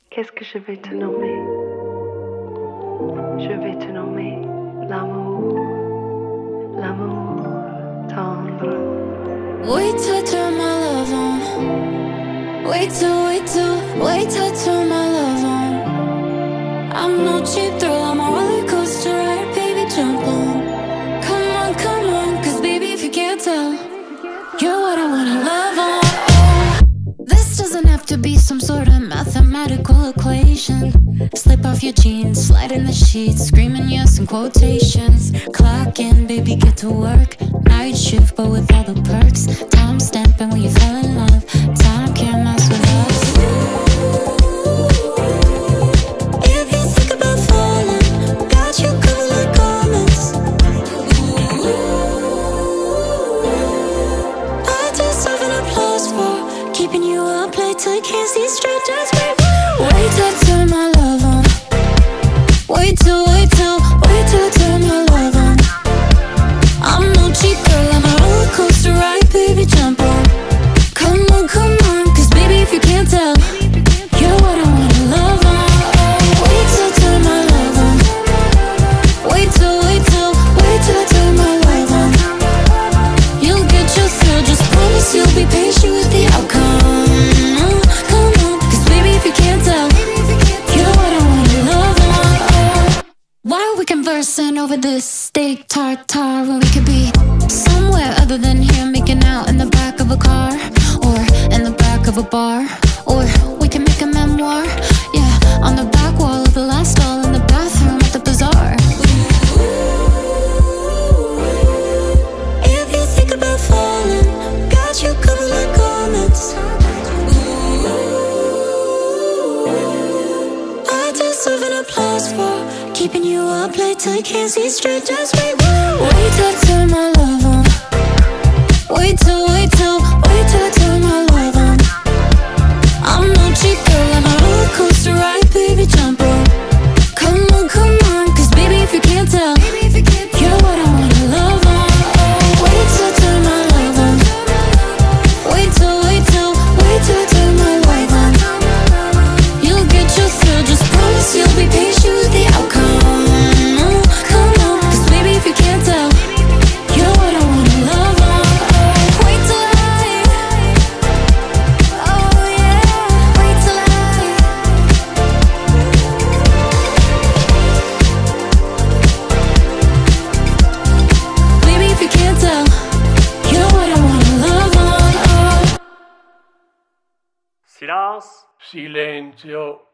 Qu'est-ce que je vais te nommer? Je vais te nommer l'amour, l'amour tendre. Wait till I turn my love on. Wait till I turn my love on. I'm no cheap thrill, I'm a roller coaster ride, baby, jump on. Come on, cause baby, if you can't tell, you're what I wanna love on. Oh, this doesn't have to be some sort of mathematical equation. Slip off your jeans, slide in the sheets, screaming yes in quotations. Clock in, baby, get to work. Night shift, but with all the perks. Time stamping when you fell in love. Time can't mess with us. If you think about falling, got you covered like garments. I deserve an applause for keeping you up late till you can't see straight. Just wait till I turn my love on. Wait till I turn my love on. I'm no cheap girl, I'm a roller coaster ride, baby, jump on. Come on, cause baby, if you can't tell, you're what I wanna love on. Oh, wait till I turn my love on. Wait till I turn my love on. You'll get your thrill, just promise you'll be patient with the outcome. Come on, cause baby, if you can't tell, you're what I wanna love on. Oh, why are we conversing over this steak tartare when we could be somewhere other than here, making out in the back of a car, or in the back of a bar, or we can make a memoir, yeah, on the back wall of the last stall in the bathroom at the bazaar. If you think about falling, got you covered like garments. I deserve an applause for keeping you up late till you can't see straight. Just wait till I turn my love on. Wait till I turn my love on. I'm no cheap girl, I'm a roller coaster ride, baby, jump on. Come on, cause baby, if you can't tell, you're what I wanna love on. Oh, wait till I turn my love on. Wait till I turn my love on. You'll get your thrill, just promise you'll be patient with the outcome. Come on, cause baby, if you can't tell, you're what I wanna love on. Oh, wait till oh yeah, wait till baby, if you can't tell, you're what I wanna love on. Oh. Silence. Silenzio.